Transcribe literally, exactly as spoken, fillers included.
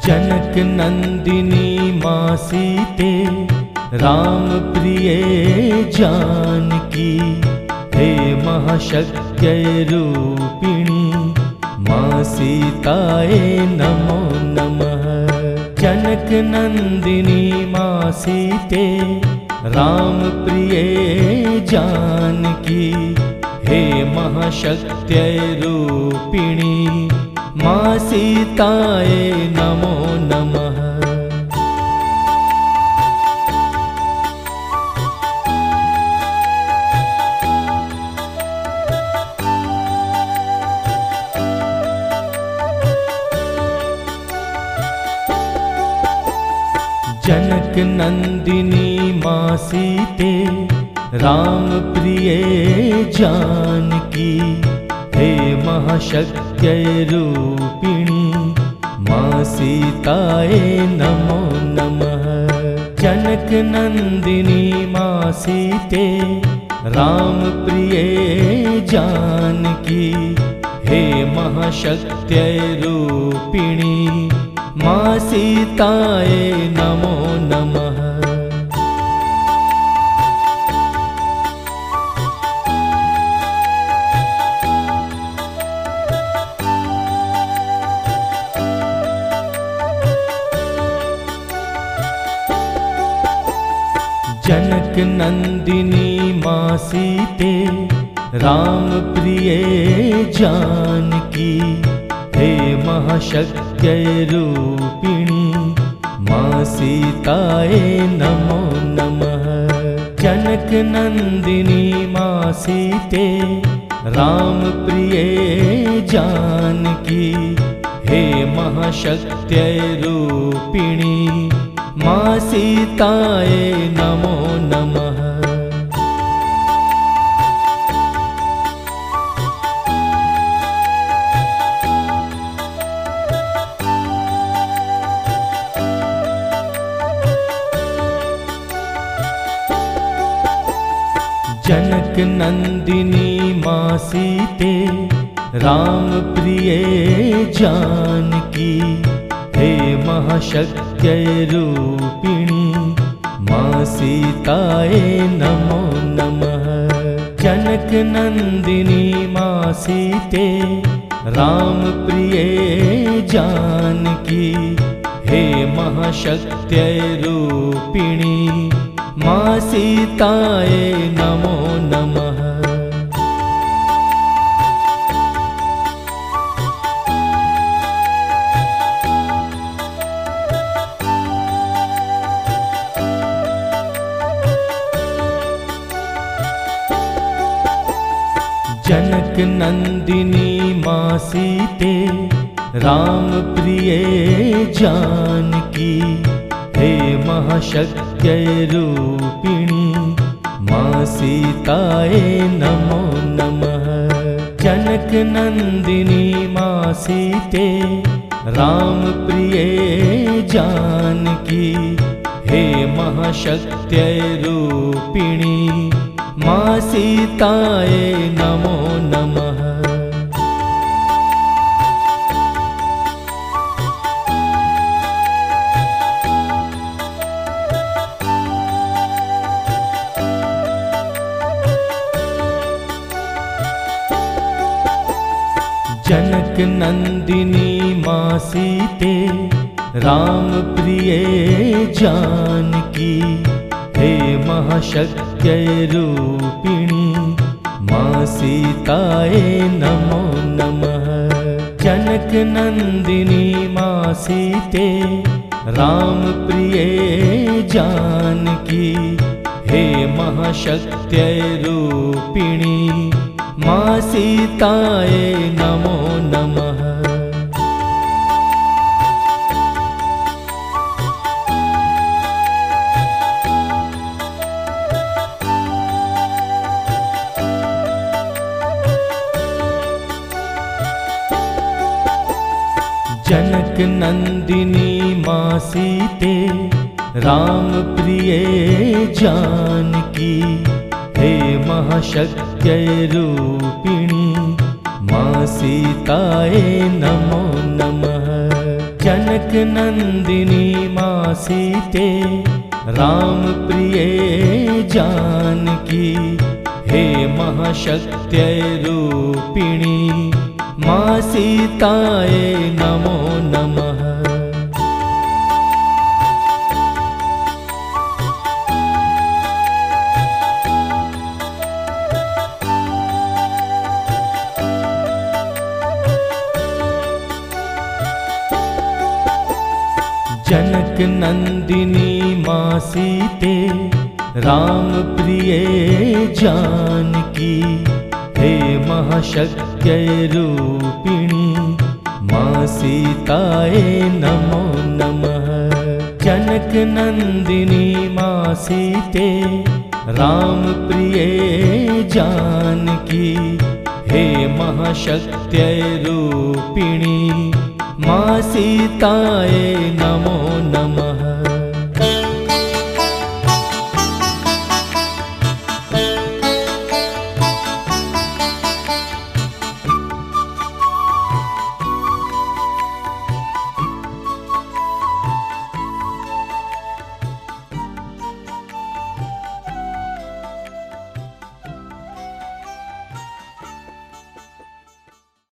जनक नंदिनी माँ सीते राम प्रिय जानकी, हे महाशक्ति रूपिणी माँ सीताये नमो नमः। जनक नंदिनी माँ सीते राम प्रिय जानकी, हे महाशक्ति रूपिणी माँ सीताये नमो नमः। जनक नंदिनी माँ सीते राम प्रिय जानकी, हे महाशक्ति रूपिणी माँ सीताये नमो नमः। जनक नंदिनी माँ सीते राम प्रिय जानकी, हे महाशक्ति रूपिणी माँ सीताये नमो नमः। जनक नंदिनी माँ सीते राम प्रिय जानकी, हे महाशक्ति रूपिणी माँ सीताये नमो नमः। जनक नंदिनी माँ सीते राम प्रिय जानकी, हे महाशक्ति रूपिणी माँ सीताये नमो नमः। जनक नंदिनी माँ सीते राम प्रिय जानकी, हे महाशक्ति रूपिणी माँ सीताये नमो नमः। जनक नंदिनी माँ सीते राम प्रिय जानकी, हे महाशक्ति रूपिणी माँ सीताये नमो नमः। जनक नंदिनी माँ सीते राम प्रिय जानकी, हे महाशक्ति रूपिणी माँ सीताये नमो नमः। जनक नंदिनी माँ सीते राम प्रिय जानकी, हे महाशक्ति रूपिणी माँ सीताये नमो नमः। जनक नंदिनी माँ सीते राम प्रिय जानकी, हे महाशक्ति रूपिणी माँ सीताये नमो नमः। जनक नंदिनी माँ सीते राम प्रिय जानकी, हे महाशक्ति रूपिणी माँ सीताये नमो नमः। जनक नंदिनी माँ सीते राम प्रिय जानकी, हे महाशक्ति रूपिणी माँ सीताये नमो नमः। जनक नंदिनी माँ सीते राम प्रिय जानकी, हे महाशक्त्यै रूपिणी माँ सीताये नमो नमः। जनक नंदिनी माँ सीते राम प्रिय जानकी, हे महाशक्त्यै रूपिणी माँ सीताये नमो नमः। जनक नंदिनी माँ सीते राम प्रिय जानकी, हे महाशक्त्यै रूपिणी माँ सीताये नमो नमः।